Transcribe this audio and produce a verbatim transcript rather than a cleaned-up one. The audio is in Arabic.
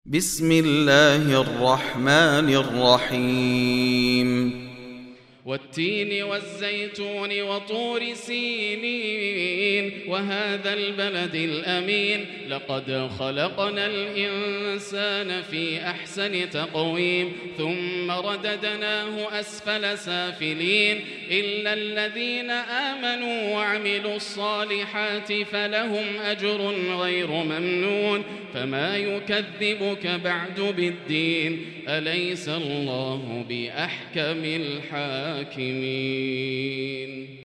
بسم الله الرحمن الرحيم والتين والزيتون وطور سينين وهذا البلد الأمين لقد خلقنا الإنسان في أحسن تقويم ثم رددناه أسفل سافلين إلا الذين آمنوا وعملوا الصالحات فلهم أجر غير ممنون فما يكذبك بعد بالدين أليس الله بأحكم الحاكمين.